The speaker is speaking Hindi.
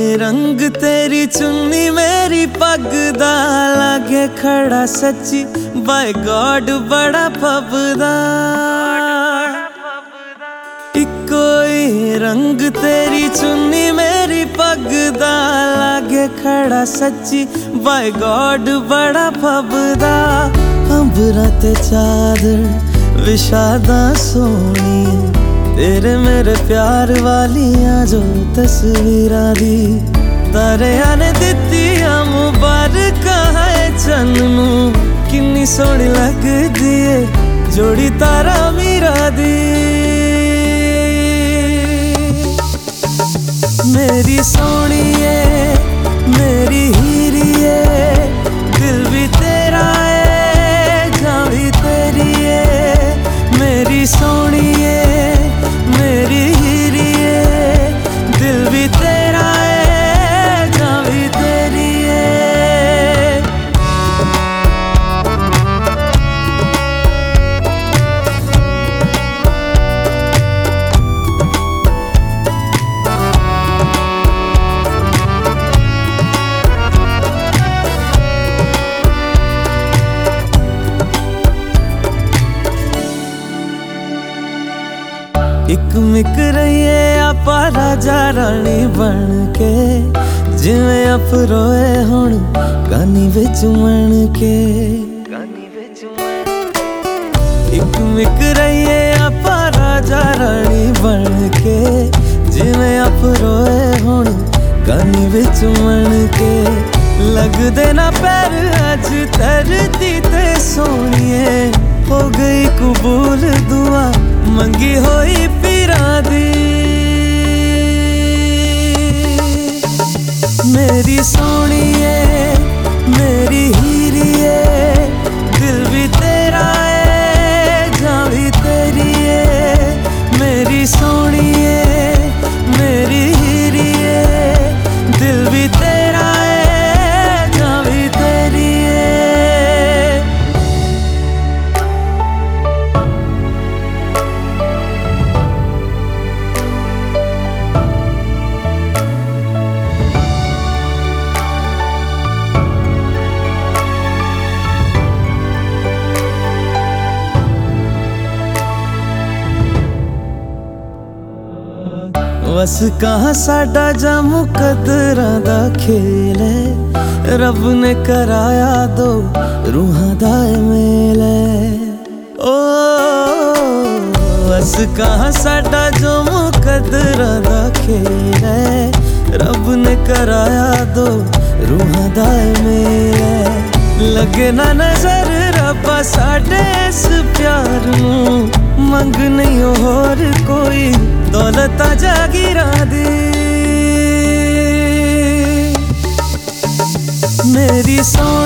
रंग तेरी चुन्नी मेरी पग दा लागे खड़ा सच्ची बाय गॉड बड़ा फबदा। इको ही रंग तेरी चुन्नी मेरी पग दा लागे खड़ा सच्ची बाय गॉड बड़ा फबदा। अंबरां ते चादर विशादा सोनी तेरे मेरे प्यार वालियां जो तस्वीरां दी तारियां ने दित्तियां मुबारकां है चन्नू। किन्नी सोहनी लगदी है जोड़ी तारा मीरा दी। मेरी सोहणीए मेरी हीरीए दिल भी तेरा है जां भी तेरी है। मेरी सोहणीए मेरी हीरीए दिल भी तेरा है जां भी तेरी है। एक मिक रहिए आपा राजा रानी बन के जिवें अफरोए हुण गानी विच मन के। एक मिक रहिए आपा राजा रानी बन के जिवें अफरोए हुण गानी विच मन के। लगदे ना पैर अज धरती ते सोहणीए हो गई कबूल दुआ मंगी होई पीरा दी। मेरी सोहणीए मेरी हीरीए दिल भी तेरा है जां भी तेरी है। मेरी सोहणीए मेरी हीरीए दिल भी तेरा है जां भी तेरी है। बस कहाँ साडा जा मुकद्दरां दा खेल है रब ने कराया दो रूहां दा मेल है। ओ बस कहाँ साडा जो मुकद्दरां दा खेल है रब ने कराया दो रूहां दा मेल है। लगे ना नजर रब्बा साडे इस प्यार नू मंग नहीं होर कोई दौलत जागीरां दी। मेरी